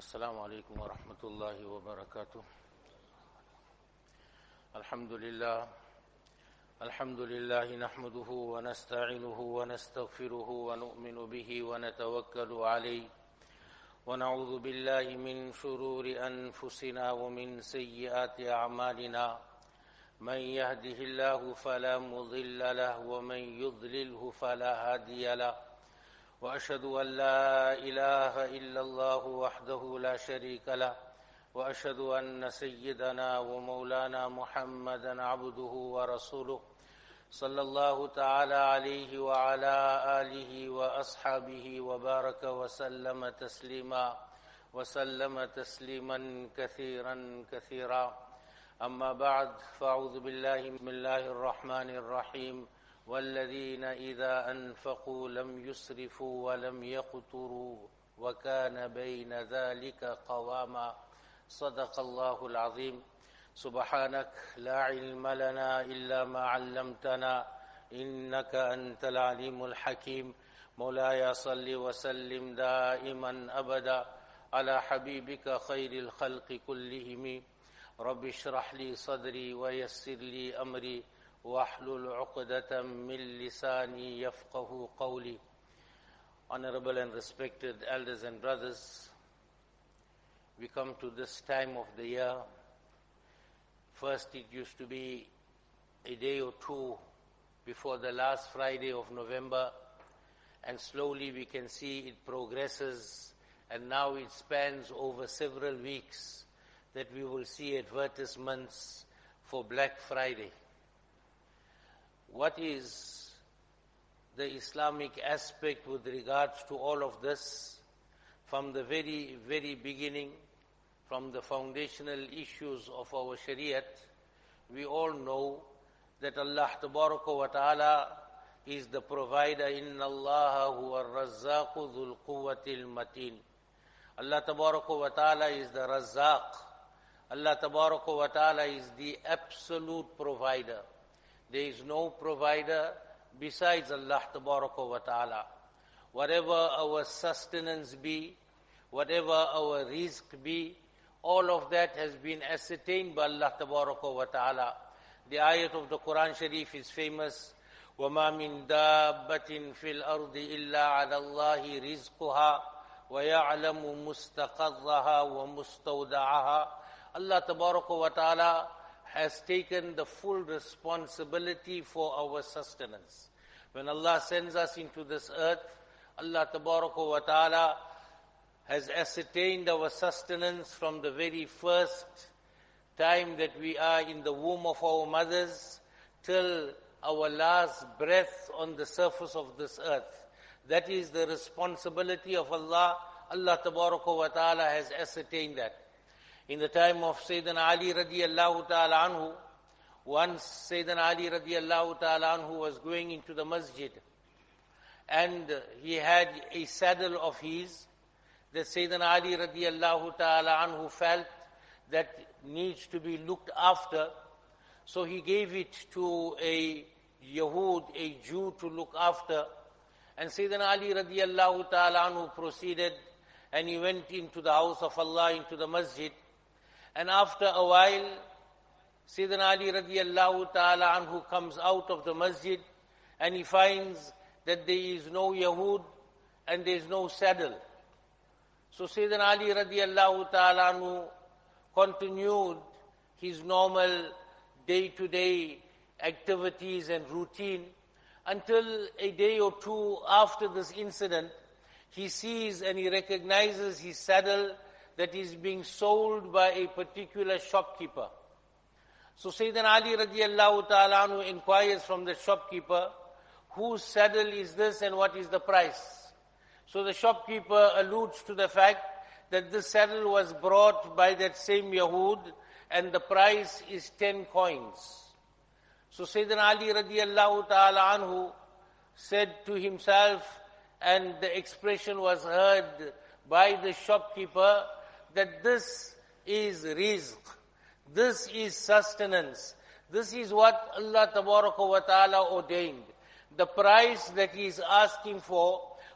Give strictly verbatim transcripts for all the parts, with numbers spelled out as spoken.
السلام عليكم ورحمة الله وبركاته. الحمد لله الحمد لله نحمده ونستعينه ونستغفره ونؤمن به ونتوكل عليه ونعوذ بالله من شرور أنفسنا ومن سيئات أعمالنا. من يهده الله فلا مضل له ومن يضلله فلا هادي له. وأشهد أن لا إله إلا الله وحده لا شريك له وأشهد أن سيدنا ومولانا محمدا عبده ورسوله صلى الله تعالى عليه وعلى آله وأصحابه وبارك وسلم تسليما وسلم تسليما كثيرا كثيرا. أما بعد، فأعوذ بالله بسم الله الرحمن الرحيم. والذين إذا أنفقوا لم يسرفوا ولم يقتروا وكان بين ذلك قواما. صدق الله العظيم. سبحانك لا علم لنا إلا ما علمتنا إنك أنت العليم الحكيم. مولاي صل وسلم دائما أبدا على حبيبك خير الخلق كلهم. رب اشرح لي صدري ويسر لي أمري واحلل عقدة من لساني يفقه قولي. Honorable and respected elders and brothers, we come to this time of the year. First, it used to be a day or two before the last Friday of November, and slowly we can see it progresses, and now it spans over several weeks that we will see advertisements for Black Friday. What is the Islamic aspect with regards to all of this? From the very, very beginning, from the foundational issues of our Shariat, we all know that Allah Tabaraka wa Ta'ala is the provider. Inna Allaha huwa ar-razzaqu dhul quwwatil mateen. Allah Tabaraka wa Ta'ala is the Razzaq. Allah Tabaraka wa Ta'ala is the absolute provider. There is no provider besides Allah Tabaraka wa Ta'ala. Whatever our sustenance be, whatever our rizq be, all of that has been ascertained by Allah Tabaraka wa Ta'ala. The ayat of the Quran Sharif is famous. وَمَا مِن دَابَّةٍ فِي الْأَرْضِ إِلَّا عَلَى اللَّهِ رِزْقُهَا وَيَعْلَمُ مُسْتَقَرَّهَا وَمُسْتَوْدَعَهَا. Allah Tabaraka wa Ta'ala has taken the full responsibility for our sustenance. When Allah sends us into this earth, Allah Tabaraka wa Ta'ala has ascertained our sustenance from the very first time that we are in the womb of our mothers till our last breath on the surface of this earth. That is the responsibility of Allah. Allah Tabaraka wa Ta'ala has ascertained that. In the time of Sayyidina Ali radiallahu ta'ala anhu, once Sayyidina Ali radiallahu ta'ala anhu was going into the masjid, and he had a saddle of his that Sayyidina Ali radiallahu ta'ala anhu felt that needs to be looked after. So he gave it to a Yahud, a Jew, to look after. And Sayyidina Ali radiallahu ta'ala anhu proceeded, and he went into the house of Allah, into the masjid. And after a while, Sayyidina Ali radiallahu ta'ala anhu comes out of the masjid, and he finds that there is no Yahud and there is no saddle. So Sayyidina Ali radiallahu ta'ala anhu continued his normal day-to-day activities and routine until a day or two after this incident, he sees and he recognizes his saddle that is being sold by a particular shopkeeper. So Sayyidina Ali radiallahu ta'ala anhu inquires from the shopkeeper, whose saddle is this and what is the price? So the shopkeeper alludes to the fact that this saddle was brought by that same Yahud and the price is ten coins. So Sayyidina Ali radiallahu ta'ala anhu said to himself, and the expression was heard by the shopkeeper, that this is rizq, this is sustenance, this is what Allah Tabaraka wa Ta'ala ordained. The price that he is asking for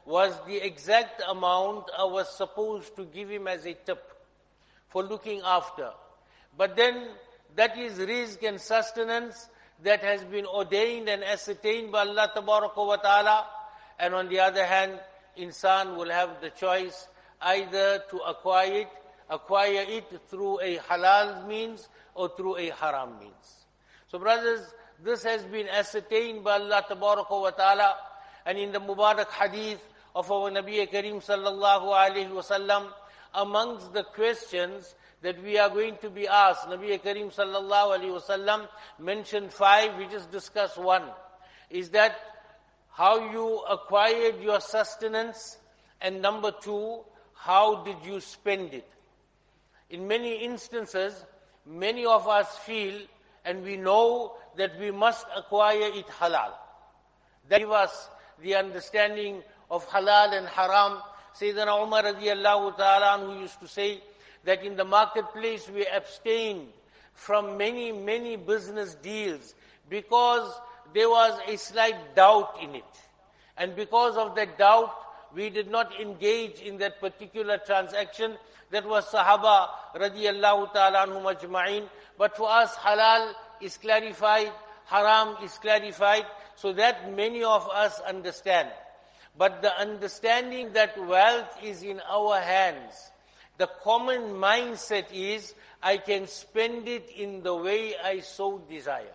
was the exact amount I was supposed to give him as a tip for looking after. But then that is rizq and sustenance that has been ordained and ascertained by Allah Tabaraka wa Ta'ala. And on the other hand, insan will have the choice either to acquire it, acquire it through a halal means or through a haram means. So brothers, this has been ascertained by Allah Tabaraka wa Ta'ala, and in the Mubarak Hadith of our Nabi Kareem Sallallahu Alaihi Wasallam, amongst the questions that we are going to be asked, Nabi Kareem Sallallahu Alaihi Wasallam mentioned five, we just discussed one, is that how you acquired your sustenance, and number two, how did you spend it? In many instances, many of us feel and we know that we must acquire it halal. That gives us the understanding of halal and haram. Sayyidina Umar radiallahu ta'ala anhu used to say that in the marketplace we abstained from many, many business deals because there was a slight doubt in it. And because of that doubt, we did not engage in that particular transaction. That was Sahaba radiallahu ta'ala anhum ajma'in. But for us, halal is clarified, haram is clarified, so that many of us understand. But the understanding that wealth is in our hands, the common mindset is, I can spend it in the way I so desire.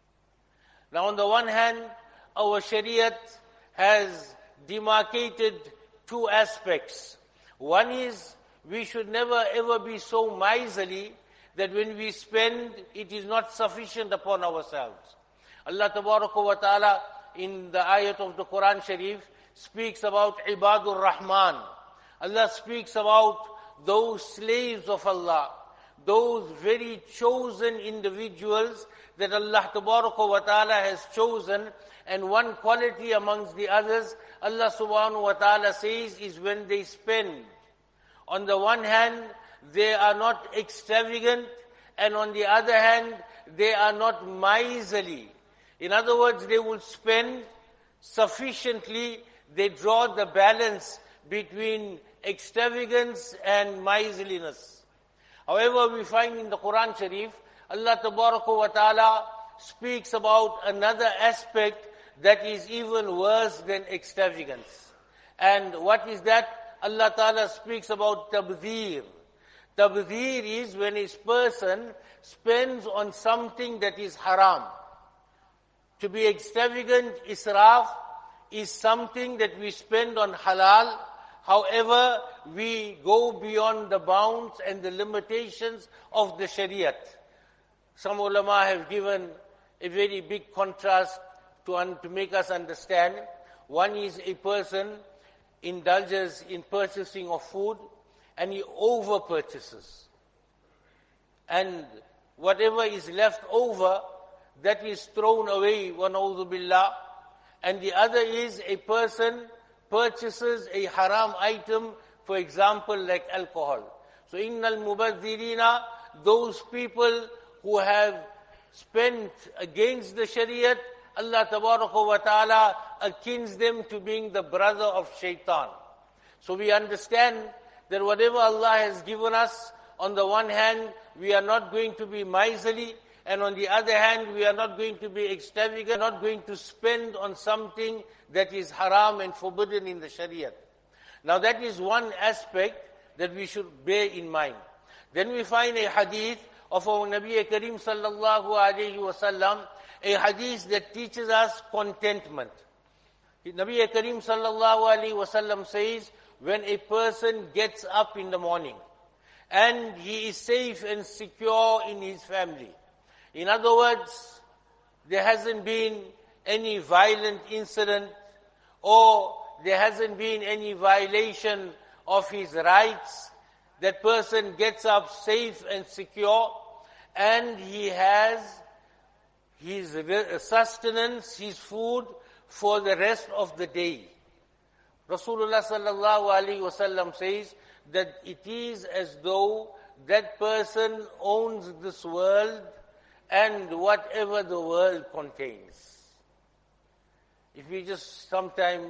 Now on the one hand, our Shariat has demarcated two aspects. One is, we should never ever be so miserly that when we spend, it is not sufficient upon ourselves. Allah Tabaraka wa Ta'ala in the ayat of the Quran Sharif speaks about Ibadur Rahman. Allah speaks about those slaves of Allah, those very chosen individuals that Allah Tabaraka wa Ta'ala has chosen, and one quality amongst the others, Allah Subhanahu wa Ta'ala says, is when they spend. On the one hand, they are not extravagant, and on the other hand, they are not miserly. In other words, they will spend sufficiently. They draw the balance between extravagance and miserliness. However, we find in the Quran Sharif, Allah Tabaraka wa Ta'ala speaks about another aspect that is even worse than extravagance. And what is that? Allah Ta'ala speaks about tabdhir. Tabdhir is when a person spends on something that is haram. To be extravagant, israf, is something that we spend on halal. However, we go beyond the bounds and the limitations of the Shariat. Some ulama have given a very big contrast to, un to make us understand. One is a person indulges in purchasing of food and he over purchases. And whatever is left over, that is thrown away, wa na'udhu billah. And the other is a person purchases a haram item, for example, like alcohol. So, innal mubadhirina, those people who have spent against the Shariat, Allah Tabaraka wa Ta'ala akins them to being the brother of shaitan. So we understand that whatever Allah has given us, on the one hand, we are not going to be miserly, and on the other hand, we are not going to be extravagant, not going to spend on something that is haram and forbidden in the Shariat. Now that is one aspect that we should bear in mind. Then we find a hadith of our Nabi Kareem Sallallahu Alaihi Wasallam, a hadith that teaches us contentment. Nabi Kareem Sallallahu Alaihi Wasallam says, when a person gets up in the morning and he is safe and secure in his family, in other words, there hasn't been any violent incident or there hasn't been any violation of his rights, that person gets up safe and secure and he has his sustenance, his food for the rest of the day. Rasulullah sallallahu alaihi wasallam says that it is as though that person owns this world and whatever the world contains. If we just sometimes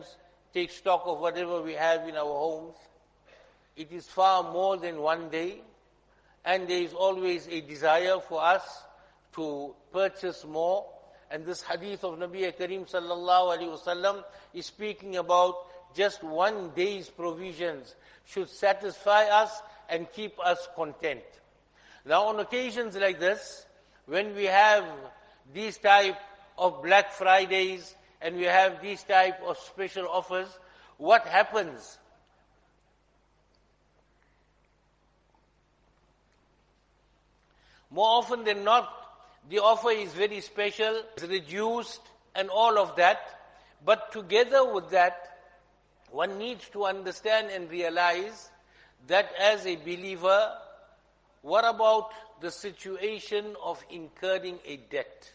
take stock of whatever we have in our homes. It is far more than one day, and there is always a desire for us to purchase more. And this hadith of Nabi Kareem sallallahu alaihi wasallam is speaking about just one day's provisions should satisfy us and keep us content. Now on occasions like this, when we have these type of Black Fridays and we have these type of special offers, what happens? More often than not, the offer is very special, it's reduced and all of that. But together with that, one needs to understand and realize that as a believer, what about the situation of incurring a debt?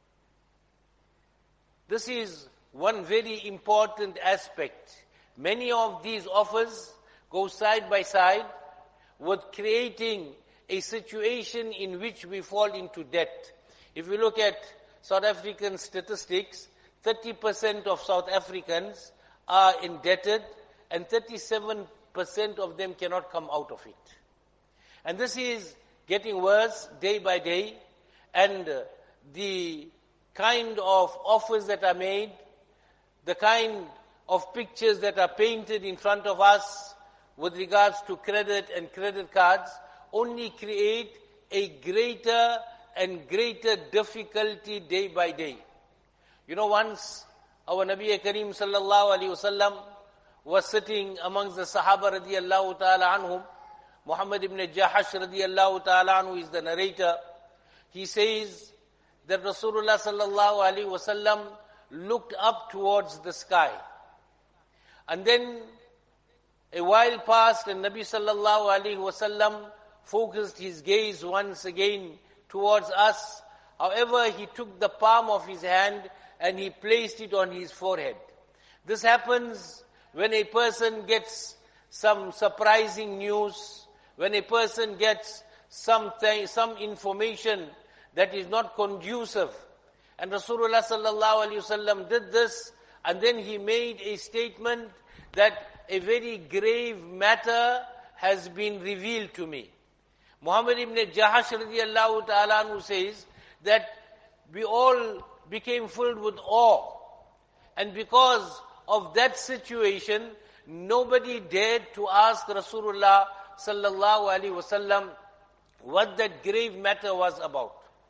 This is one very important aspect. Many of these offers go side by side with creating a situation in which we fall into debt. If we look at South African statistics, thirty percent of South Africans are indebted and thirty-seven percent of them cannot come out of it. And this is getting worse day by day, and the kind of offers that are made, the kind of pictures that are painted in front of us with regards to credit and credit cards only create a greater and greater difficulty day by day. You know, once our Nabi Kareem sallallahu alaihi wasallam was sitting amongst the Sahaba radiyallahu ta'ala anhum. Muhammad ibn Jahash radiyallahu ta'ala anhu is the narrator. He says that Rasulullah sallallahu alaihi wasallam looked up towards the sky. And then a while passed and Nabi sallallahu alaihi wasallam focused his gaze once again towards us. However, he took the palm of his hand and he placed it on his forehead. This happens when a person gets some surprising news, when a person gets something, some information that is not conducive. And Rasulullah sallallahu alaihi wasallam did this, and then he made a statement that a very grave matter has been revealed to me. Muhammad ibn Jahash radiyallahu ta'ala anhu says that we all became filled with awe. And because of that situation, nobody dared to ask Rasulullah sallallahu alaihi wasallam what that grave matter was about.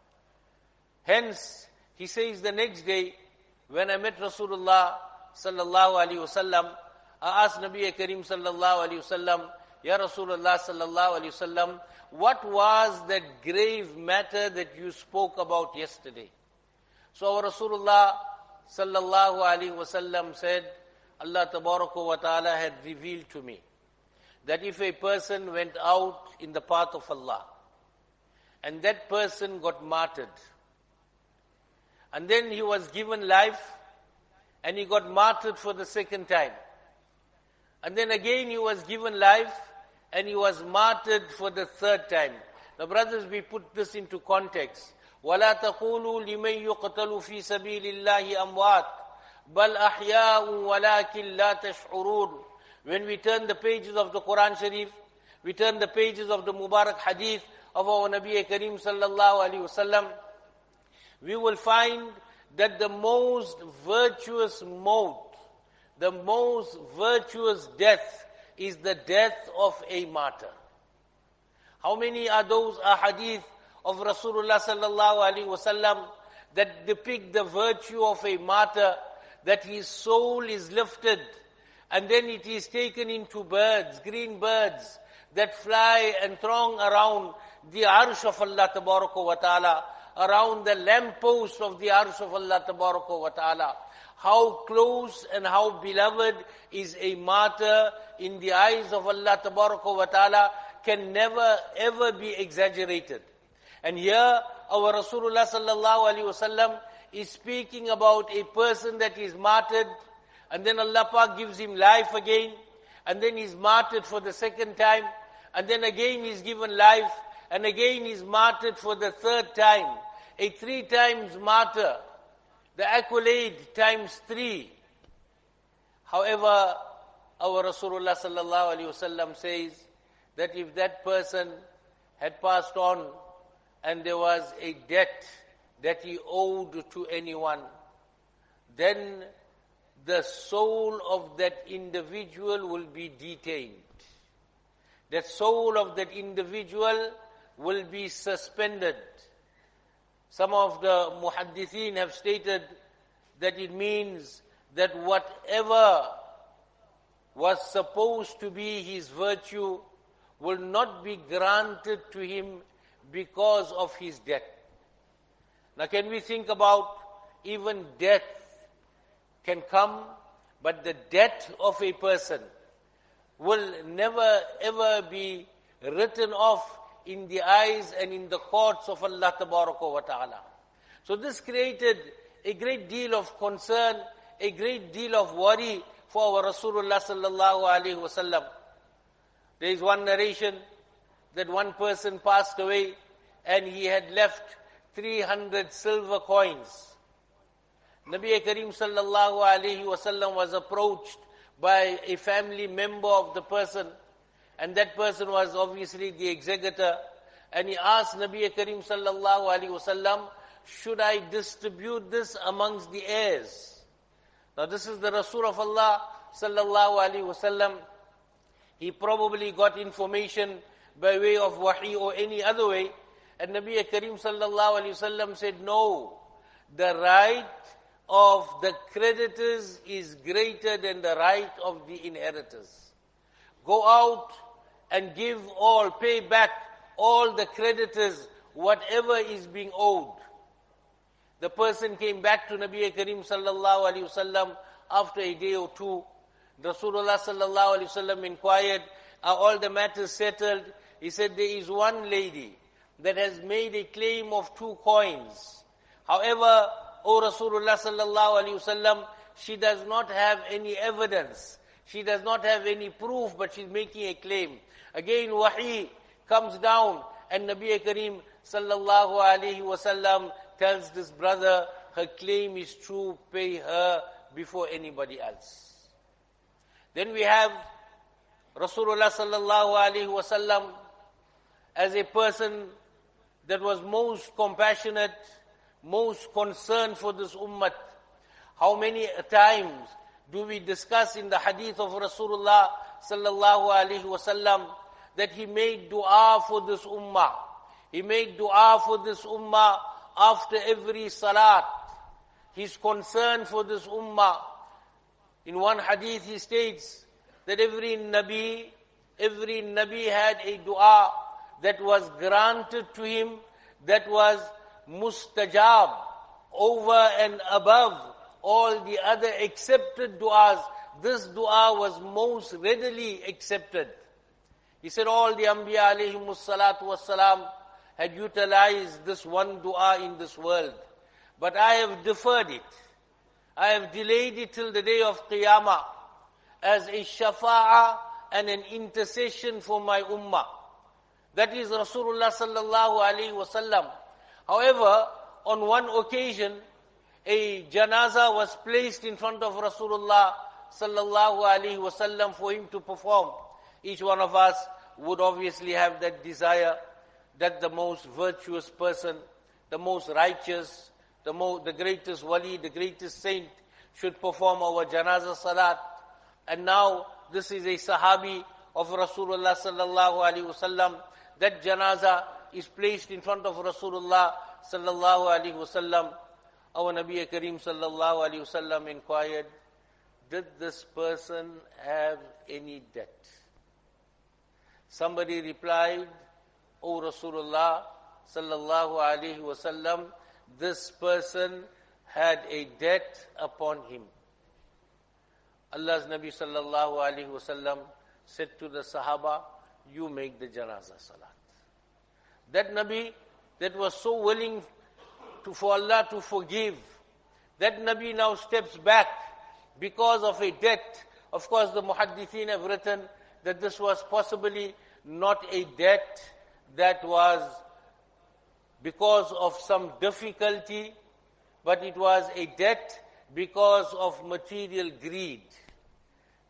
Hence, he says the next day, when I met Rasulullah sallallahu alaihi wasallam, I asked Nabi Kareem sallallahu alaihi wasallam, Ya Rasulullah sallallahu alaihi wasallam, what was that grave matter that you spoke about yesterday? So our Rasulullah sallallahu alaihi wasallam said, Allah tabaraka wa ta'ala had revealed to me that if a person went out in the path of Allah and that person got martyred, and then he was given life and he got martyred for the second time, and then again he was given life and he was martyred for the third time. Now brothers, we put this into context. وَلَا تَقُولُوا لِمَنْ يُقْتَلُ فِي سَبِيلِ اللَّهِ أَمْوَاتٍ بَلْ أَحْيَاءٌ وَلَكِنْ لَا تَشْعُرُونَ. When we turn the pages of the Quran Sharif, we turn the pages of the Mubarak Hadith of our Nabi Kareem sallallahu alaihi wasallam, we will find that the most virtuous mode, the most virtuous death is the death of a martyr. How many are those ahadith of Rasulullah sallallahu alaihi wasallam that depict the virtue of a martyr, that his soul is lifted and then it is taken into birds, green birds that fly and throng around the arsh of Allah tabaraka wa ta'ala, around the lamppost of the arsh of Allah tabaraka wa ta'ala. How close and how beloved is a martyr in the eyes of Allah tabaraka wa ta'ala can never ever be exaggerated. And here our Rasulullah sallallahu alaihi wasallam is speaking about a person that is martyred, and then Allah Pak gives him life again, and then he's martyred for the second time, and then again he's given life, and again he's martyred for the third time. A three times martyr, the accolade times three. However, our Rasulullah sallallahu alaihi wasallam says that if that person had passed on and there was a debt that he owed to anyone, then the soul of that individual will be detained. That soul of that individual will be suspended. Some of the muhaddithin have stated that it means that whatever was supposed to be his virtue will not be granted to him because of his death. Now can we think about even death can come, but the death of a person will never ever be written off in the eyes and in the courts of Allah Tabaraka wa Ta'ala. So this created a great deal of concern, a great deal of worry for our Rasulullah sallallahu alaihi wasallam. There is one narration that one person passed away and he had left three hundred silver coins. Nabi Karim sallallahu alaihi wasallam was approached by a family member of the person, and that person was obviously the executor, and he asked Nabi Karim sallallahu alaihi wasallam, should I distribute this amongst the heirs? Now this is the Rasul of Allah sallallahu alaihi wasallam. He probably got information by way of wahi or any other way, and Nabi Karim sallallahu alaihi wasallam said, no, the right of the creditors is greater than the right of the inheritors. Go out and give all, pay back all the creditors, whatever is being owed. The person came back to Nabi Karim sallallahu alaihi wasallam after a day or two. Rasulullah sallallahu alaihi wasallam inquired, are all the matters settled? He said, there is one lady that has made a claim of two coins. However, O Rasulullah sallallahu alaihi wasallam, she does not have any evidence. She does not have any proof, but she's making a claim. Again, wahi comes down, and Nabi Karim sallallahu alaihi wasallam tells this brother, her claim is true, pay her before anybody else. Then we have Rasulullah sallallahu alaihi wasallam as a person that was most compassionate, most concerned for this ummah. How many times do we discuss in the hadith of Rasulullah sallallahu alaihi wasallam that he made dua for this ummah. He made dua for this ummah after every salat. He's concerned for this ummah. In one hadith he states that every Nabi, every Nabi had a dua that was granted to him, that was mustajab, over and above all the other accepted du'as. This dua was most readily accepted. He said all the Anbiya alayhimus salatu wassalam had utilized this one dua in this world. But I have deferred it. I have delayed it till the day of Qiyamah as a shafa'ah and an intercession for my ummah. That is Rasulullah sallallahu alayhi wasallam. However, on one occasion, a janaza was placed in front of Rasulullah sallallahu alayhi wasallam for him to perform. Each one of us would obviously have that desire that the most virtuous person, the most righteous, the most, the greatest wali, the greatest saint should perform our janaza salat. And now this is a sahabi of Rasulullah sallallahu alayhi wasallam. That janaza is placed in front of Rasulullah sallallahu alayhi wasallam. Our Nabi Karim sallallahu alayhi wasallam inquired, did this person have any debt? Somebody replied, O Rasulullah sallallahu alayhi wasallam, this person had a debt upon him. Allah's Nabi sallallahu alayhi wasallam said to the Sahaba, you make the janaza salat. That Nabi that was so willing to, for Allah to forgive, that Nabi now steps back because of a debt. Of course, the muhaddithin have written that this was possibly not a debt that was because of some difficulty, but it was a debt because of material greed.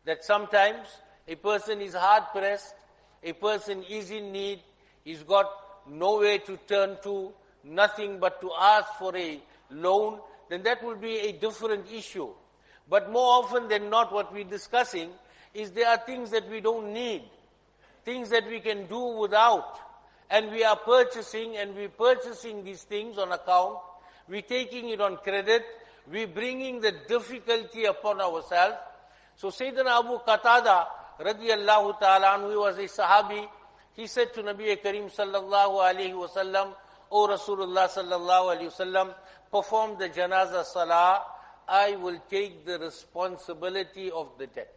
that sometimes a person is hard-pressed, a person is in need, he's got nowhere to turn to, nothing but to ask for a loan, then that will be a different issue. But more often than not, what we're discussing is there are things that we don't need, things that we can do without, and we are purchasing, and we're purchasing these things on account, we're taking it on credit, we're bringing the difficulty upon ourselves. So Sayyidina Abu Qatada, radiyallahu ta'ala anhu, was a Sahabi. He said to Nabi Kareem sallallahu alayhi wa sallam, O Rasulullah sallallahu alayhi wa sallam, perform the janazah salah, I will take the responsibility of the debt.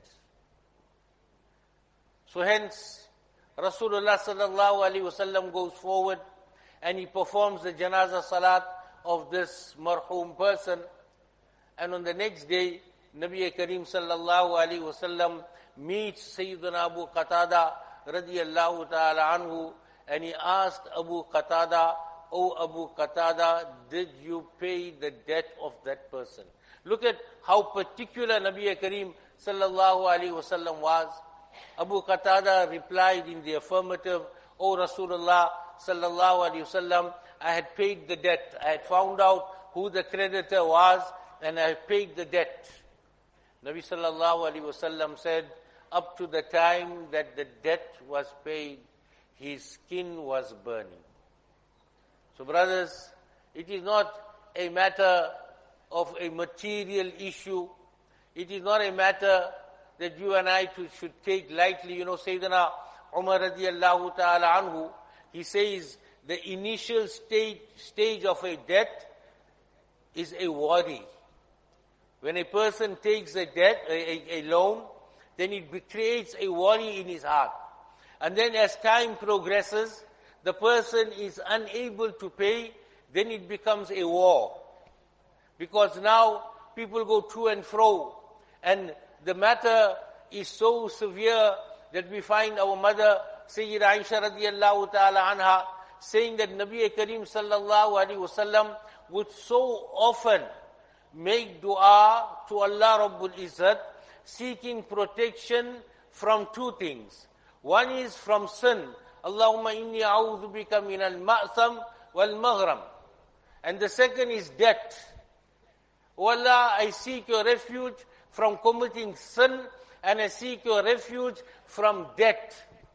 So hence, Rasulullah sallallahu alayhi wa sallam goes forward and he performs the janazah salat of this marhum person. And on the next day, Nabi Kareem sallallahu alayhi wa sallam meets Sayyidina Abu Qatada radiyallahu ta'ala anhu, and he asked Abu Qatada, O Abu Qatada, did you pay the debt of that person? Look at how particular Nabi Kareem sallallahu alayhi wa sallam was. Abu Qatada replied in the affirmative, O Rasulullah sallallahu alayhi wa sallam, I had paid the debt. I had found out who the creditor was, and I had paid the debt. Nabi sallallahu alayhi wa sallam said, up to the time that the debt was paid, his skin was burning. So brothers, it is not a matter of a material issue. It is not a matter that you and I too should take lightly. You know, Sayyidina Umar radiyallahu ta'ala anhu, he says the initial stage, stage of a debt is a worry. When a person takes a debt, a, a, a loan, then it creates a worry in his heart. And then as time progresses, the person is unable to pay, then it becomes a war. Because now people go to and fro, and the matter is so severe that we find our mother, Sayyida Aisha radiyallahu ta'ala anha, saying that Nabi Kareem sallallahu alayhi wa sallam would so often make dua to Allah Rabbul Izzat, seeking protection from two things. One is from sin. Allahumma inni a'udhu bika min al-ma'tham wal-maghram. And the second is debt. O Allah, I seek your refuge from committing sin, and I seek your refuge from debt.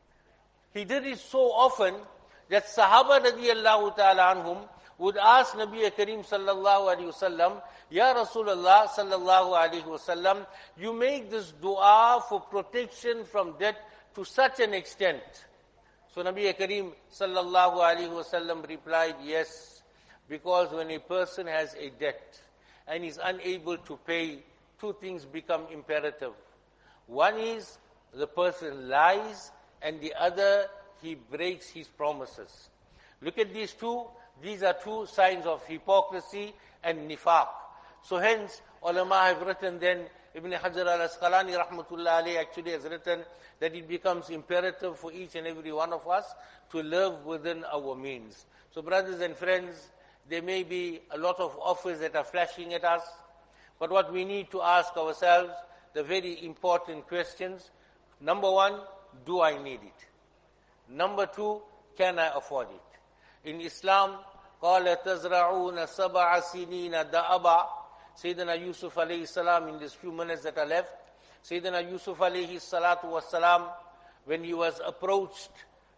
He did it so often that Sahaba radiyallahu ta'ala anhum would ask Nabi Kareem sallallahu alayhi wa sallam, Ya Rasulullah sallallahu alayhi wa sallam, you make this dua for protection from debt to such an extent. So Nabi Kareem sallallahu alayhi wa sallam replied, yes, because when a person has a debt and is unable to pay, two things become imperative. One is the person lies, and the other, he breaks his promises. Look at these two. These are two signs of hypocrisy and nifaq. So hence, ulama have written then, Ibn Hajar al-Asqalani rahmatullah alayhi actually has written that it becomes imperative for each and every one of us to live within our means. So brothers and friends, there may be a lot of offers that are flashing at us, but what we need to ask ourselves, the very important questions. Number one, do I need it? Number two, can I afford it? In Islam, قَالَ تَزْرَعُونَ سَبَعَ سِنِينَ دَأَبًا. Sayyidina Yusuf alayhi salam, in these few minutes that are left, Sayyidina Yusuf alayhi salatu was salam, when he was approached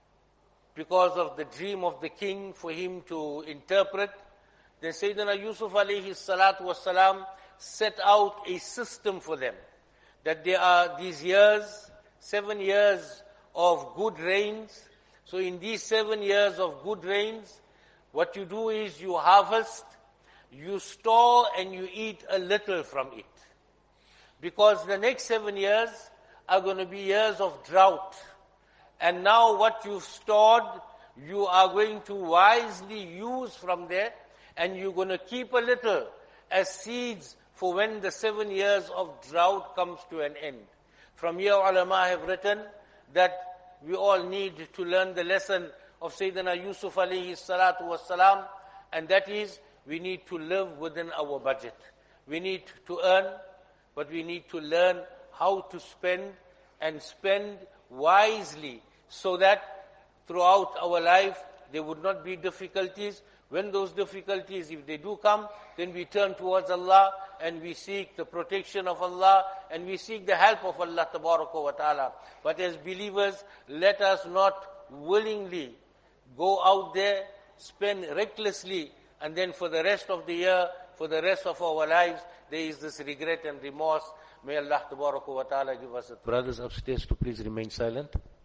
because of the dream of the king for him to interpret, then Sayyidina Yusuf alayhi salatu was salam set out a system for them. That there are these years, seven years of good rains. So in these seven years of good rains, what you do is you harvest, you store, and you eat a little from it. Because the next seven years are going to be years of drought. And now what you've stored, you are going to wisely use from there, and you're going to keep a little as seeds for when the seven years of drought comes to an end. From here, ulama have written that we all need to learn the lesson of Sayyidina Yusuf alayhi salatu wassalam, and that is, we need to live within our budget. We need to earn, but we need to learn how to spend and spend wisely so that throughout our life there would not be difficulties. When those difficulties, if they do come, then we turn towards Allah and we seek the protection of Allah and we seek the help of Allah Tabaraka wa Ta'ala. But as believers, let us not willingly go out there, spend recklessly, and then for the rest of the year, for the rest of our lives, there is this regret and remorse. May Allah Tabaraka wa Ta'ala give us it. Brothers upstairs to please remain silent.